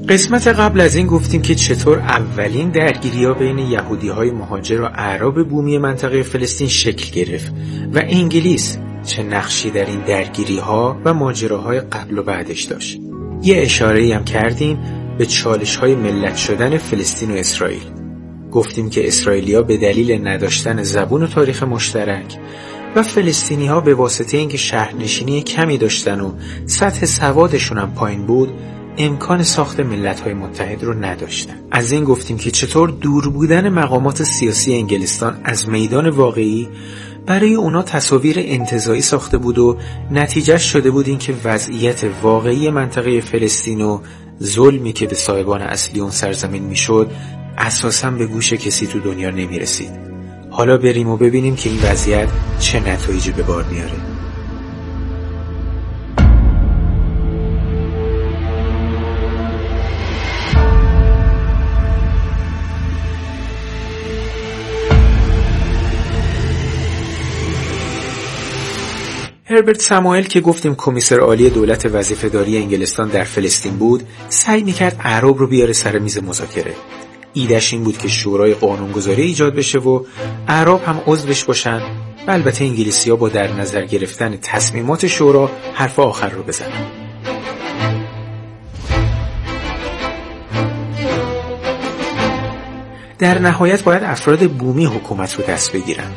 قسمت قبل از این گفتیم که چطور اولین درگیری‌ها بین یهودی‌های مهاجر و اعراب بومی منطقه فلسطین شکل گرفت و انگلیس چه نقشی در این درگیری‌ها و ماجراهای قبل و بعدش داشت. یه اشاره‌ای هم کردیم به چالش‌های ملت شدن فلسطین و اسرائیل. گفتیم که اسرائیلی‌ها به دلیل نداشتن زبون و تاریخ مشترک و فلسطینی‌ها به واسطه اینکه شهرنشینی کمی داشتن و سطح سوادشون هم پایین بود، امکان ساخت ملت‌های متحد رو نداشتن. از این گفتیم که چطور دور بودن مقامات سیاسی انگلستان از میدان واقعی برای اونا تصاویر انتزاعی ساخته بود و نتیجهش شده بود این که وضعیت واقعی منطقه فلسطین و ظلمی که به صاحبان اصلی اون سرزمین میشد اساساً به گوش کسی تو دنیا نمیرسید. حالا بریم و ببینیم که این وضعیت چه نتایجی به بار میاره. هربرت ساموئل که گفتیم کمیسر عالی دولت وظیفه‌داری انگلستان در فلسطین بود، سعی میکرد اعراب رو بیاره سر میز مذاکره. ایدهش این بود که شورای قانونگذاری ایجاد بشه و اعراب هم عضوش باشن و البته انگلیسی‌ها با در نظر گرفتن تصمیمات شورا حرف آخر رو بزنن. در نهایت باید افراد بومی حکومت رو دست بگیرن.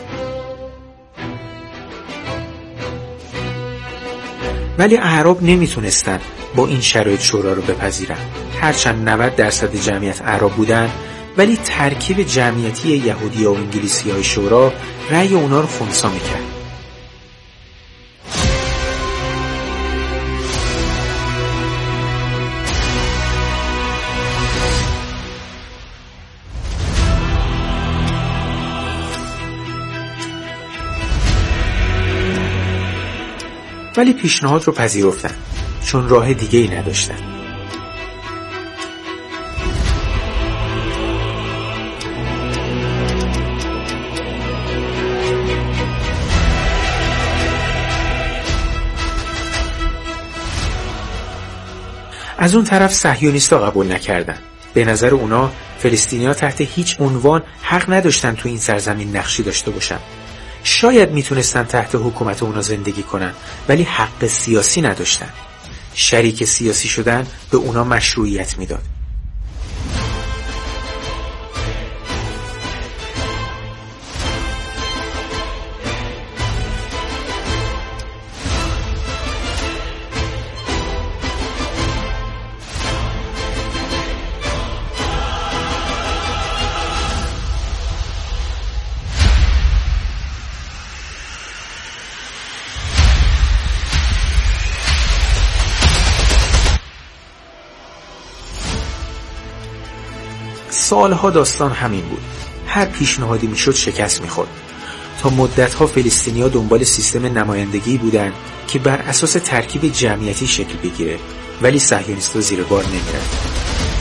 ولی اعراب نمیتونستن با این شرایط شورا رو بپذیرن. هرچند 90% جمعیت اعراب بودن، ولی ترکیب جمعیتی یهودی و انگلیسی های شورا رأی اونا رو خنثی میکرد. ولی پیشنهاد رو پذیرفتن چون راه دیگه ای نداشتن. از اون طرف صهیونیست‌ها قبول نکردن. به نظر اونا فلسطینی‌ها تحت هیچ عنوان حق نداشتن تو این سرزمین نقشی داشته باشن. شاید میتونستن تحت حکومت اونا زندگی کنن، ولی حق سیاسی نداشتن. شریک سیاسی شدن به اونا مشروعیت میداد. سالها داستان همین بود. هر پیشنهادی میشد شکست میخورد. تا مدتها فلسطینی‌ها دنبال سیستم نمایندگی بودن که بر اساس ترکیب جمعیتی شکل بگیره، ولی صهیونیست‌ها زیر بار نمیرفتن.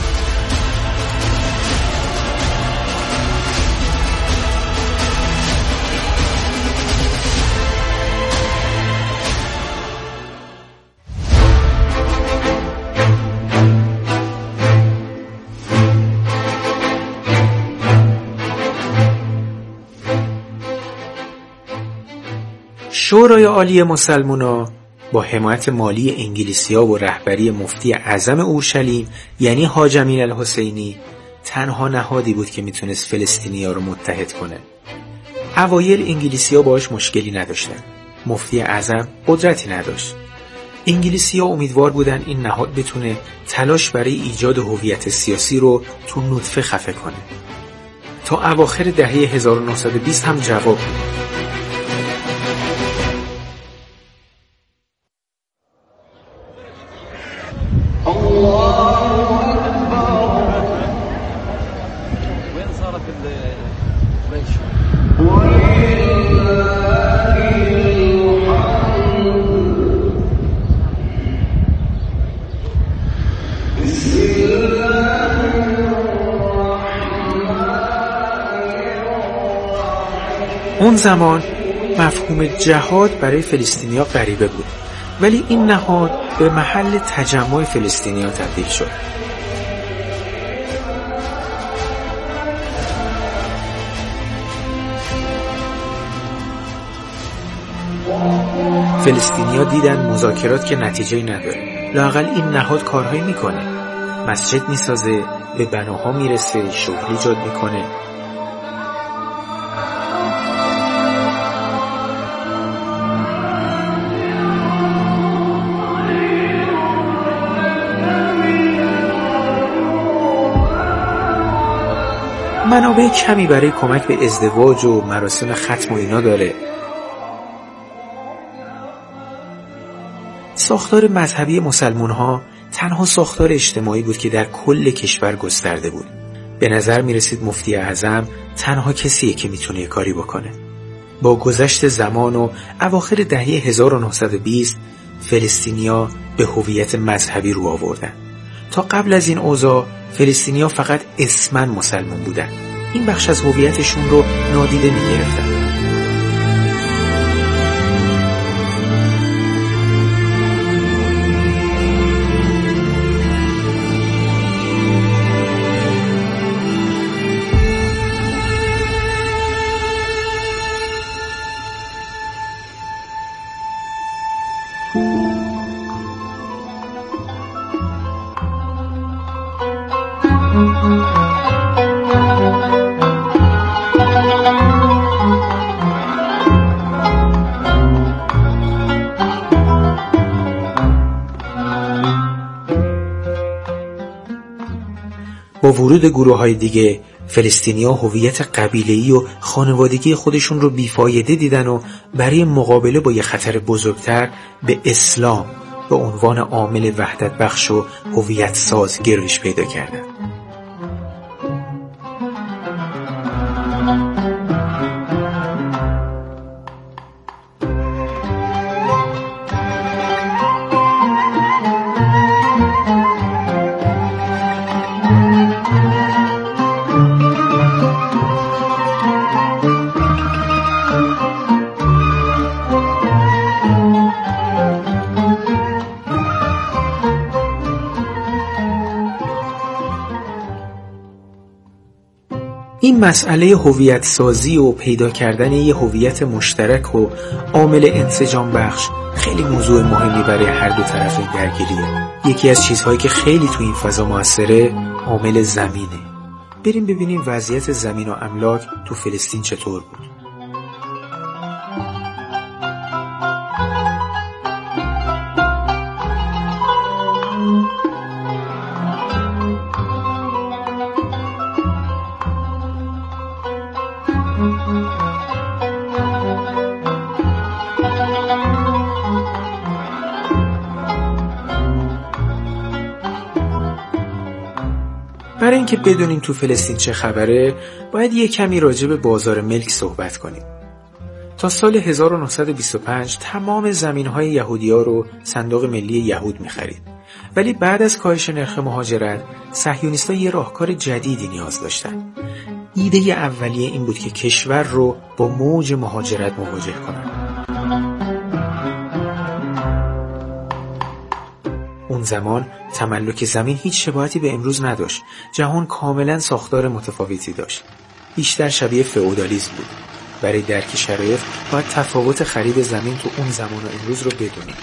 شورای عالی مسلمونا با حمایت مالی انگلیسی‌ها و رهبری مفتی اعظم اورشلیم یعنی حاج امین الحسینی تنها نهادی بود که میتونست فلسطینی‌ها رو متحد کنه. اوایل انگلیسی‌ها باهاش مشکلی نداشتن. مفتی اعظم قدرتی نداشت. انگلیسی‌ها امیدوار بودن این نهاد بتونه تلاش برای ایجاد هویت سیاسی رو تو نطفه خفه کنه. تا اواخر دهه 1920 هم جواب داد. اون زمان مفهوم جهاد برای فلسطینی‌ها غریبه بود، ولی این نهاد به محل تجمع فلسطینی‌ها تبدیل شد. فلسطینیا دیدن مذاکرات که نتیجه‌ای نداره، لااقل این نهاد کارهایی میکنه، مسجد میسازه، به بناها میرسه، شغل ایجاد میکنه. منابع کمی برای کمک به ازدواج و مراسم ختم و اینا داره. ساختار مذهبی مسلمان‌ها تنها ساختار اجتماعی بود که در کل کشور گسترده بود. به نظر می رسید مفتی اعظم تنها کسیه که میتونه کاری بکنه. با گذشت زمان و اواخر دهه 1920 فلسطینیا به هویت مذهبی رو آوردن. تا قبل از این اوضاع فلسطینیا فقط اسماً مسلمان بودن. این بخش از هویتشون رو نادیده می‌گرفتن. با ورود گروه‌های دیگه فلسطینی‌ها هویت قبیله‌ای و خانوادگی خودشون رو بیفایده دیدن و برای مقابله با یه خطر بزرگتر به اسلام به عنوان عامل وحدت بخش و هویت ساز گرایش پیدا کردن. این مسئله هویت سازی و پیدا کردن یه هویت مشترک و عامل انسجام بخش خیلی موضوع مهمی برای هر دو طرف این درگیریه. یکی از چیزهایی که خیلی تو این فضا موثره عامل زمینه. بریم ببینیم وضعیت زمین و املاک تو فلسطین چطور بود. برای اینکه بدونیم تو فلسطین چه خبره باید یه کمی راجع به بازار ملک صحبت کنیم. تا سال 1925 تمام زمین‌های یهودی‌ها رو صندوق ملی یهود می‌خرید. ولی بعد از کاهش نرخ مهاجرت صهیونیست‌ها یه راهکار جدیدی نیاز داشتن. ایده اولیه این بود که کشور رو با موج مهاجرت مواجه کنن. اون زمان تملک زمین هیچ شباهتی به امروز نداشت. جهان کاملا ساختار متفاوتی داشت. بیشتر شبیه فئودالیسم بود. برای درک شرایط باید تفاوت خرید زمین تو اون زمان و امروز رو بدونیم.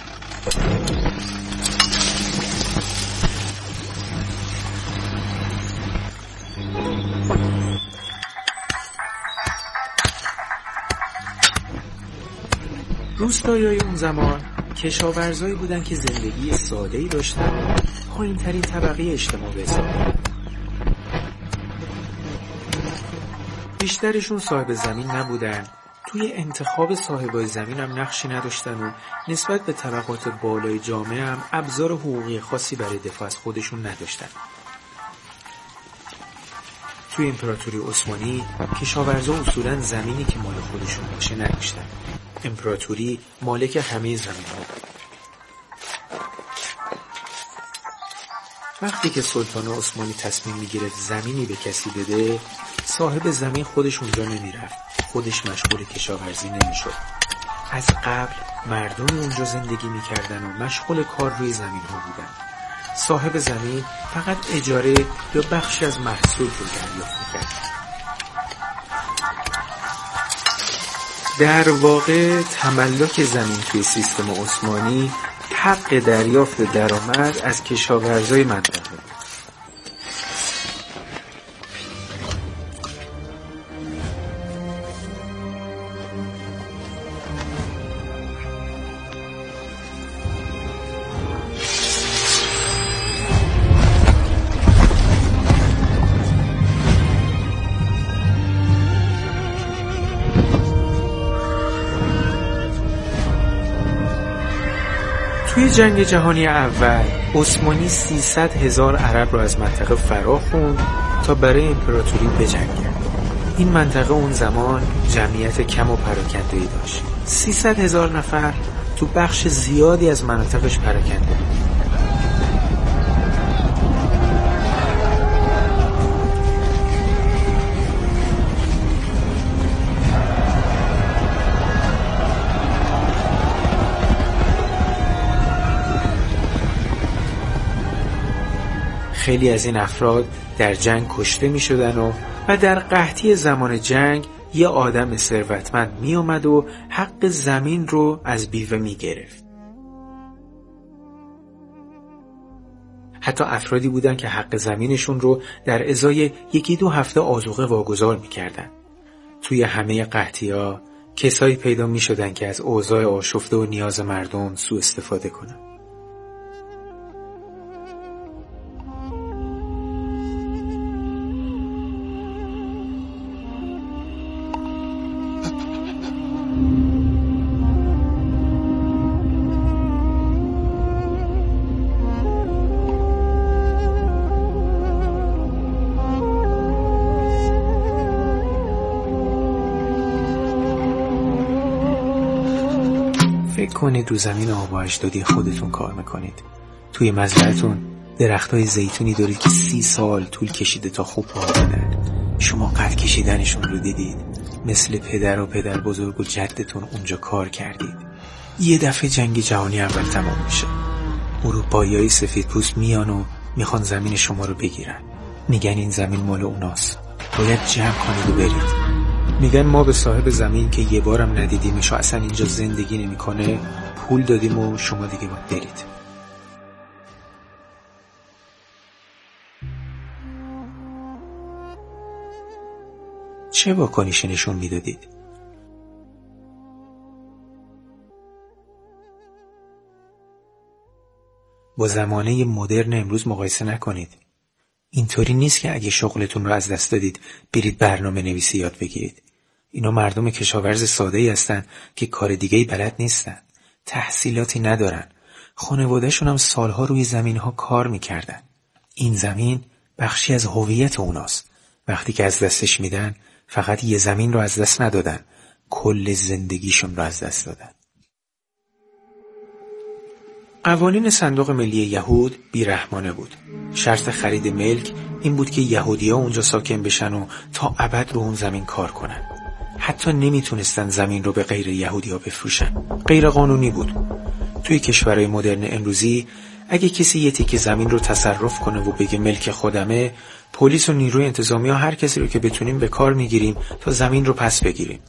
روستایی‌های اون زمان کشاورزایی بودن که زندگی ساده‌ای داشتن و پایین‌ترین طبقه اجتماع به حساب می‌آمدن. بیشترشون صاحب زمین نبودن، توی انتخاب صاحبای زمین هم نقشی نداشتن و نسبت به طبقات بالای جامعه هم ابزار حقوقی خاصی برای دفاع از خودشون نداشتن. توی امپراتوری عثمانی کشاورزا اصولاً زمینی که مال خودشون باشه نداشتن. امپراتوری مالک همه زمین‌ها بود. وقتی که سلطان عثمانی تصمیم می‌گرفت زمینی به کسی بده، صاحب زمین خودش اونجا نمی‌رفت، خودش مشغول کشاورزی نمی‌شد. از قبل مردم اونجا زندگی می‌کردن و مشغول کار روی زمین‌ها بودن. صاحب زمین فقط اجاره یا بخشی از محصول رو دریافت می‌کرد. در واقع تملک زمین توی سیستم عثمانی حق دریافت درآمد از کشاورزای منطقه. توی جنگ جهانی اول عثمانی 300,000 عرب را از منطقه فرا خوند تا برای امپراتوری بجنگند. این منطقه اون زمان جمعیت کم و پراکنده‌ای داشت. 300,000 نفر تو بخش زیادی از مناطقش پراکنده بود. خیلی از این افراد در جنگ کشته می شدن و در قحطی زمان جنگ یه آدم ثروتمند می اومد و حق زمین رو از بیوه می گرفت. حتی افرادی بودن که حق زمینشون رو در ازای 1-2 هفته آذوقه واگذار می کردن. توی همه قحطی‌ها کسایی پیدا می شدن که از اوضاع آشفته و نیاز مردم سوء استفاده کنن. فکر کنید رو زمین آب و اجدادی خودتون کار میکنید. توی مزرعتون درختای زیتونی دارید که 30 سال طول کشیده تا خوب بار بدن. شما قد کشیدنشون رو دیدید. مثل پدر و پدر بزرگ و جدتون اونجا کار کردید. یه دفعه جنگ جهانی اول تمام میشه. اروپاییای سفیدپوست میان و میخوان زمین شما رو بگیرن. میگن این زمین مال اوناست. باید جمع کنید و برید. میگن ما به صاحب زمین که یه بارم ندیدیمش و اصلا اینجا زندگی نمیکنه پول دادیم و شما دیگه باید برید. چه واکنشی نشون میدادید؟ با زمانه مدرن امروز مقایسه نکنید. اینطوری نیست که اگه شغلتون رو از دست دادید برید برنامه نویسی یاد بگیرید. اینا مردم کشاورز ساده‌ای هستن که کار دیگه‌ای بلد نیستن. تحصیلاتی ندارن. خانواده‌شون هم سالها روی زمین‌ها کار میکردن. این زمین بخشی از هویت اوناست. وقتی که از دستش میدن فقط یه زمین رو از دست ندادن. کل زندگیشون رو از دست دادن. قوانین صندوق ملی یهود بیرحمانه بود. شرط خرید ملک این بود که یهودی‌ها اونجا ساکن بشن و تا ابد رو اون زمین کار کنن. حتی نمیتونستن زمین رو به غیر یهودی‌ها بفروشن. غیر قانونی بود. توی کشورهای مدرن امروزی اگه کسی یه تیکه زمین رو تصرف کنه و بگه ملک خودمه، پلیس و نیروی انتظامی ها هر کسی رو که بتونیم به کار میگیریم تا زمین رو پس بگیریم.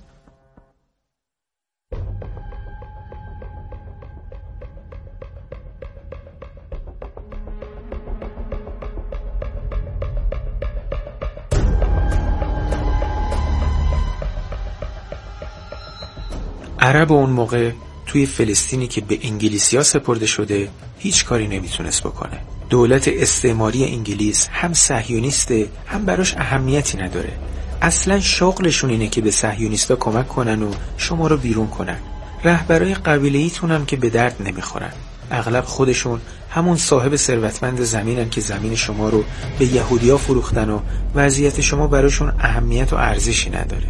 عرب اون موقع توی فلسطینی که به انگلیسی‌ها سپرده شده هیچ کاری نمیتونست بکنه. دولت استعماری انگلیس هم صهیونیسته هم براش اهمیتی نداره. اصلا شغلشون اینه که به صهیونیستا کمک کنن و شما رو بیرون کنن. رهبرای قبیله‌ایتون هم که به درد نمیخورن. اغلب خودشون همون صاحب ثروتمند زمینن که زمین شما رو به یهودی‌ها فروختن و وضعیت شما براشون اهمیت و ارزشی نداره.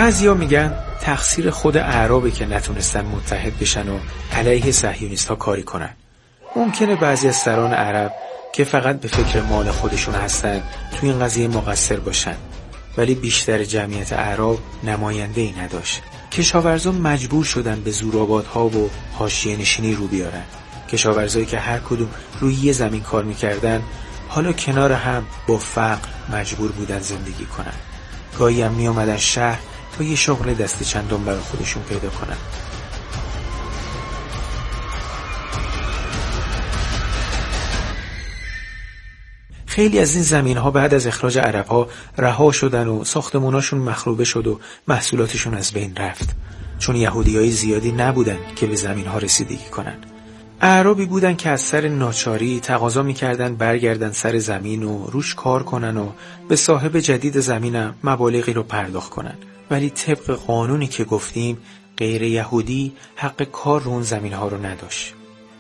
بعضیا میگن تقصیر خود اعرابه که نتونستن متحد بشن و علیه صهیونیست‌ها کاری کنن. ممکنه بعضی از سران عرب که فقط به فکر مال خودشون هستن توی این قضیه مقصر باشن، ولی بیشتر جمعیت اعراب نماینده‌ای نداشت. کشاورزان مجبور شدن به زورآبادها و حاشیه نشینی رو بیارن. کشاورزایی که هر کدوم روی یه زمین کار میکردن حالا کنار هم با فقر مجبور بودن زندگی کنن. گاهی هم میامدن شهر تا یه شغل دست چندان برای خودشون پیدا کنن. خیلی از این زمین‌ها بعد از اخراج عرب‌ها رها شدن و ساختموناشون مخروبه شد و محصولاتشون از بین رفت، چون یهودیای زیادی نبودن که به زمین‌ها رسیدگی کنن. اعرابی بودن که از سر ناچاری تقاضا می‌کردن برگردن سر زمین و روش کار کنن و به صاحب جدید زمینم مبالغی رو پرداخت کنن، ولی طبق قانونی که گفتیم غیر یهودی حق کار رو اون زمین‌ها رو نداشت.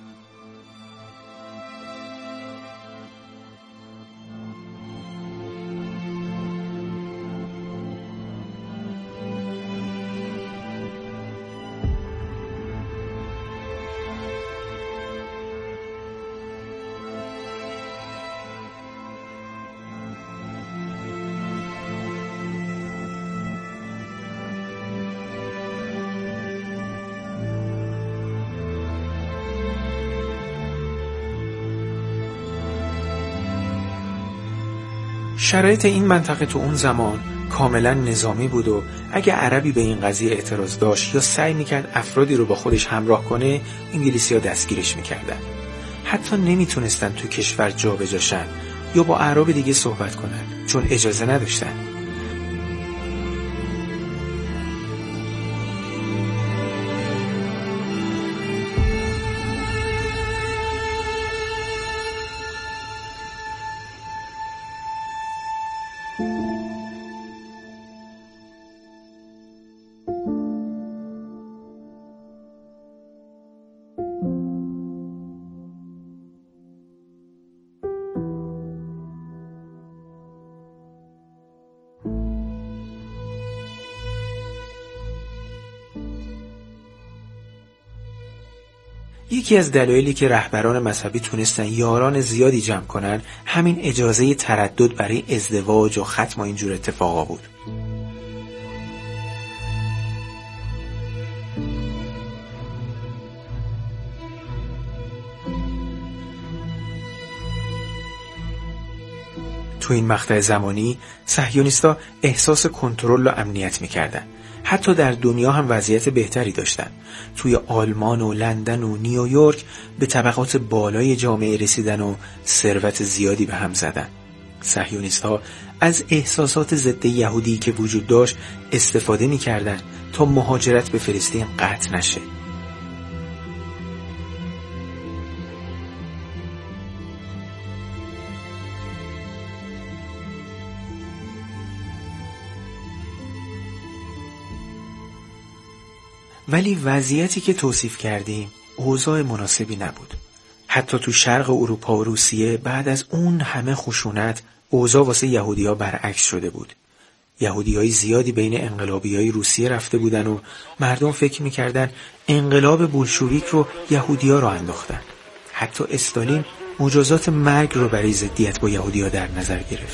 شرایط این منطقه تو اون زمان کاملا نظامی بود و اگه عربی به این قضیه اعتراض داشت یا سعی میکرد افرادی رو با خودش همراه کنه، انگلیسی‌ها دستگیرش میکردن. حتی نمیتونستن تو کشور جا به جاشن یا با اعراب دیگه صحبت کنن، چون اجازه نداشتن. یکی از دلایلی که رهبران مذهبی تونستن یاران زیادی جمع کنن همین اجازه تردد برای ازدواج و ختم و اینجور اتفاقا بود. تو این مقطع زمانی صهیونیست‌ها احساس کنترل و امنیت می‌کردن. حتی در دنیا هم وضعیت بهتری داشتن. توی آلمان و لندن و نیویورک به طبقات بالای جامعه رسیدن و ثروت زیادی به هم زدن. صهیونیست‌ها از احساسات ضد یهودی که وجود داشت استفاده می‌کردن تا مهاجرت به فلسطین قطع نشه. ولی وضعیتی که توصیف کردیم اوضاع مناسبی نبود. حتی تو شرق اروپا و روسیه بعد از اون همه خشونت اوضاع واسه یهودی‌ها برعکس شده بود. یهودی‌های زیادی بین انقلابی‌های روسیه رفته بودن و مردم فکر می‌کردن انقلاب بولشویک رو یهودی‌ها رو انداختن. حتی استالین مجازات مرگ رو برای ضدیت با یهودی‌ها در نظر گرفت.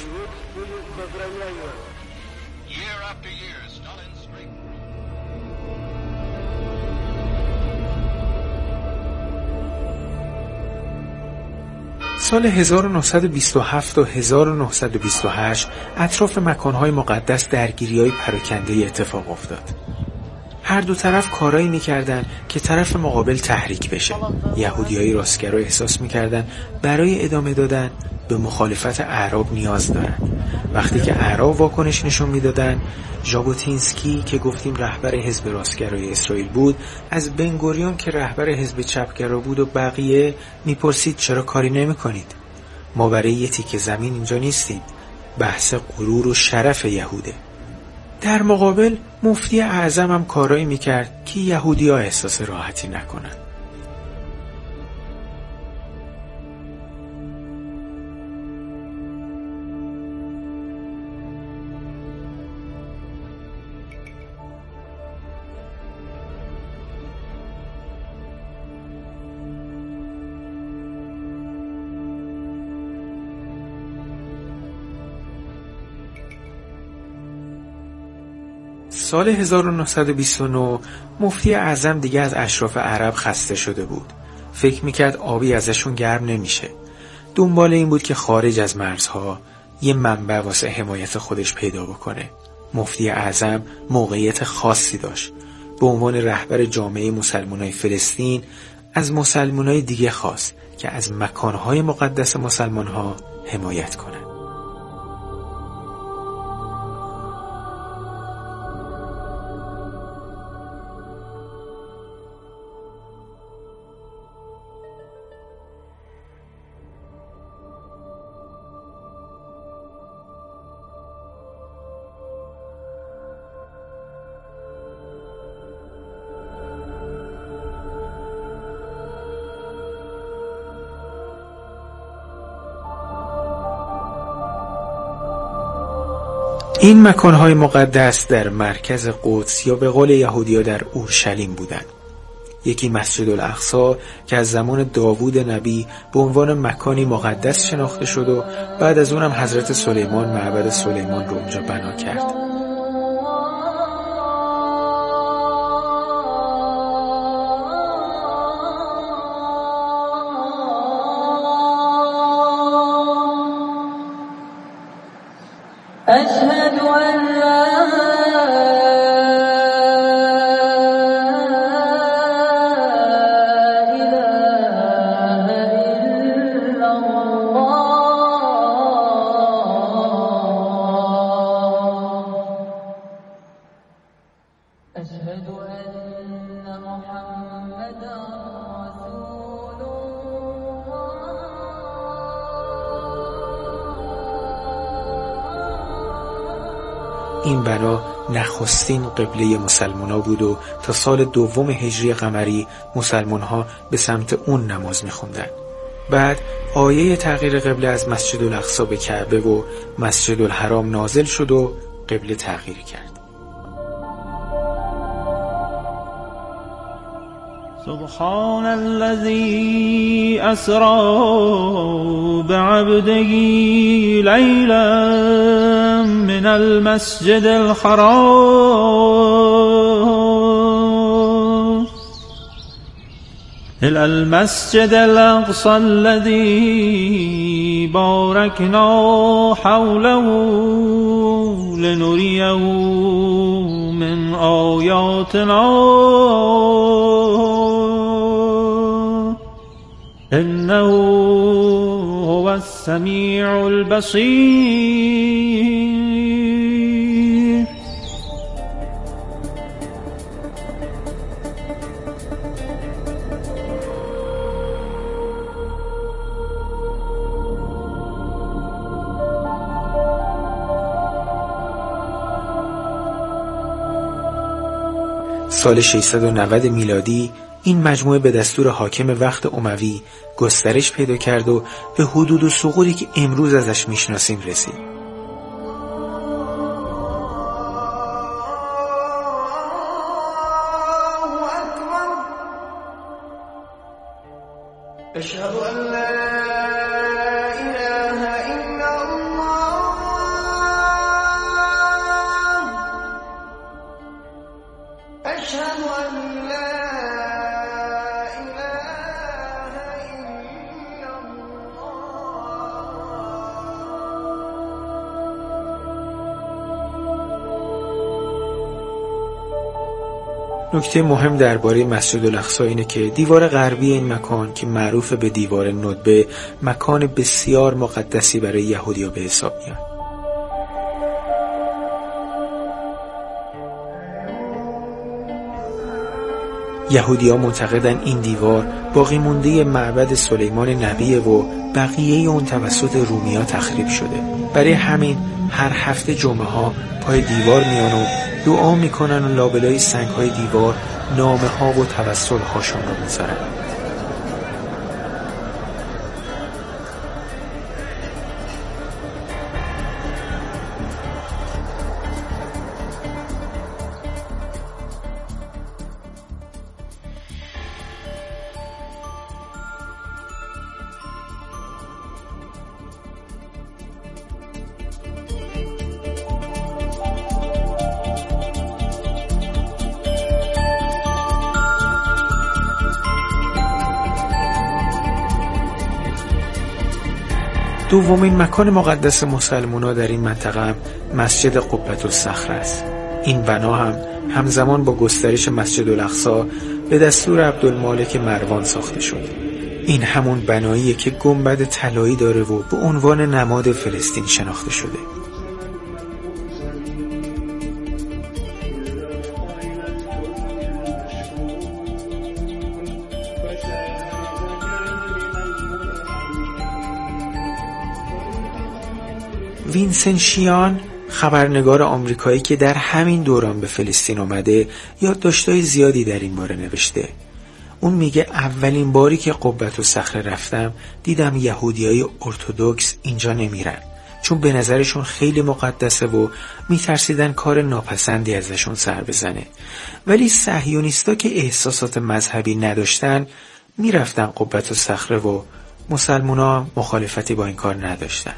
سال 1927 و 1928 اطراف مکانهای مقدس درگیری‌های پراکنده اتفاق افتاد. هر دو طرف کارایی می‌کردن که طرف مقابل تحریک بشه. یهودیای راستگرا احساس می‌کردن برای ادامه دادن به مخالفت اعراب نیاز دارن. وقتی که اعراب واکنش نشون میدادن، ژابوتینسکی که گفتیم رهبر حزب راستگرای اسرائیل بود، از بنگوریون که رهبر حزب چپگرا بود و بقیه میپرسید چرا کاری نمی‌کنید؟ ما برای یه تیکه زمین اینجا نیستیم. بحث غرور و شرف یهوده. در مقابل مفتی اعظم هم کارایی میکرد که یهودی‌ها احساس راحتی نکنن. سال 1929 مفتی اعظم دیگه از اشراف عرب خسته شده بود. فکر میکرد آبی ازشون گرم نمیشه. دنبال این بود که خارج از مرزها یه منبع واسه حمایت خودش پیدا بکنه. مفتی اعظم موقعیت خاصی داشت. به عنوان رهبر جامعه مسلمانای فلسطین از مسلمانای دیگه خواست که از مکانهای مقدس مسلمانها حمایت کنن. این مکانهای مقدس در مرکز قدس یا به قول یهودی‌ها در اورشلیم بودند. یکی مسجد الاقصی که از زمان داوود نبی به عنوان مکانی مقدس شناخته شد و بعد از اونم حضرت سلیمان معبد سلیمان رو اونجا بنا کرد. أشهد أن لا إله إلا الله أشهد أن محمدا رسول این بنا نخستین قبله مسلمان‌ها بود و تا سال 2 هجری قمری مسلمان‌ها به سمت اون نماز می‌خوندن. بعد آیه تغییر قبله از مسجد الاقصی به کعبه و مسجد الحرام نازل شد و قبله تغییر کرد. سبحان الذي أسرى بعبده ليلا من المسجد الحرام إلى المسجد الأقصى الذي باركنا حوله لنريه من آياتنا إنه هو السميع البصير. سال 690 میلادی این مجموعه به دستور حاکم وقت اموی گسترش پیدا کرد و به حدود و ثغوری که امروز ازش میشناسیم رسید. نکته مهم درباره مسجد الاقصی اینه که دیوار غربی این مکان که معروف به دیوار ندبه مکان بسیار مقدسی برای یهودی‌ها به حساب میاد. یهودی‌ها معتقدن این دیوار باقی مونده معبد سلیمان نبیه و بقیه اون توسط رومی‌ها تخریب شده. برای همین هر هفته جمعه ها پای دیوار میان و دعا میکنن و لابلای سنگ‌های دیوار نامه ها و توسل هاشون رو میذارن. دومین مکان مقدس مسلمان‌ها در این منطقه هم مسجد قبةالصخره است. این بنا هم همزمان با گسترش مسجد الاقصی به دستور عبدالمالک مروان ساخته شد. این همون بناییه که گنبد طلایی داره و به عنوان نماد فلسطین شناخته شده. وینسنت شیان، خبرنگار آمریکایی که در همین دوران به فلسطین آمده، یادداشت‌های زیادی در این باره نوشته. اون میگه اولین باری که قبةالصخره رفتم دیدم یهودیای ارتدوکس اینجا نمیرن، چون به نظرشون خیلی مقدسه و میترسیدن کار ناپسندی ازشون سر بزنه. ولی صهیونیستا که احساسات مذهبی نداشتن میرفتن قبةالصخره و مسلمونا مخالفتی با این کار نداشتن.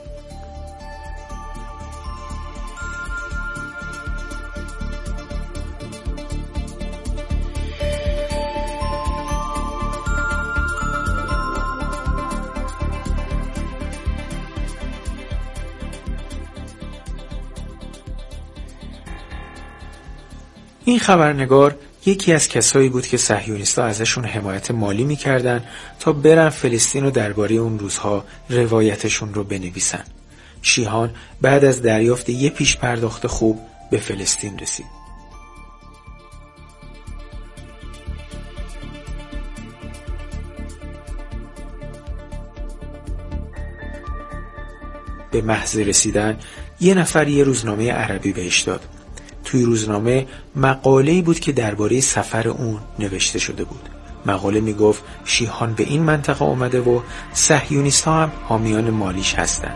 این خبرنگار یکی از کسایی بود که صهیونیست‌ها ازشون حمایت مالی می‌کردن تا برن فلسطین و درباره اون روزها روایتشون رو بنویسن. شیهان بعد از دریافت یه پیش پرداخت خوب به فلسطین رسید. به محض رسیدن یه نفر یه روزنامه عربی بهش داد. توی روزنامه مقاله‌ای بود که درباره سفر اون نوشته شده بود. مقاله میگفت شیهان به این منطقه اومده و صهیونیست‌ها هم حامیان مالیش هستن.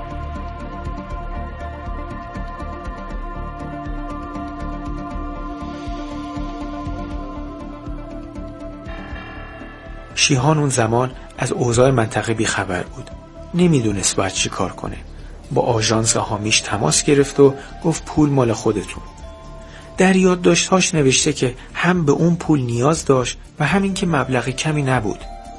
شیهان اون زمان از اوضاع منطقه بیخبر بود. نمیدونست باید چی کار کنه. با آژانس حامیش تماس گرفت و گفت پول مال خودتون. در یادداشت‌هاش نوشته که هم به اون پول نیاز داشت و همین که مبلغ کمی نبود.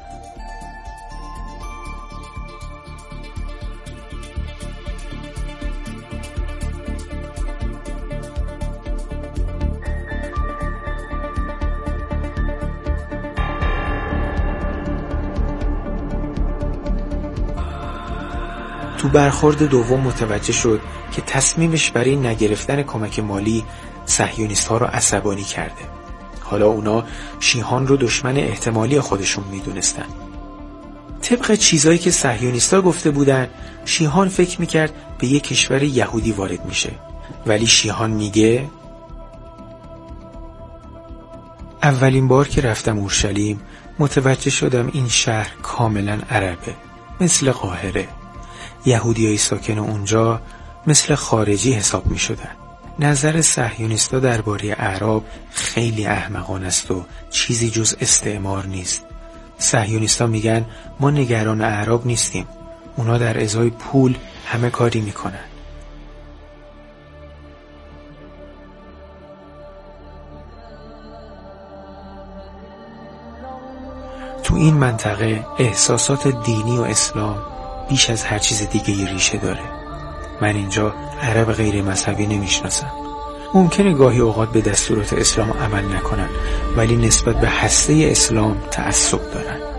تو برخورد دوم متوجه شد که تصمیمش برای نگرفتن کمک مالی صهیونیست‌ها رو عصبانی کرده. حالا اونا شیهان رو دشمن احتمالی خودشون میدونستن. طبق چیزایی که صهیونیست‌ها گفته بودن، شیهان فکر میکرد به یک کشور یهودی وارد میشه. ولی شیهان میگه اولین بار که رفتم اورشلیم متوجه شدم این شهر کاملا عربه، مثل قاهره. یهودیای ساکن اونجا مثل خارجی حساب می شدن. نظر صهیونیستا درباره اعراب خیلی احمقانه است و چیزی جز استعمار نیست. صهیونیستا میگن ما نگران اعراب نیستیم، اونا در ازای پول همه کاری میکنن. تو این منطقه احساسات دینی و اسلام بیش از هر چیز دیگه ریشه داره. من اینجا عرب غیر مذهبی نمیشناسم. ممکنه گاهی اوقات به دستورات اسلام عمل نکنن، ولی نسبت به هسته اسلام تعصب دارن.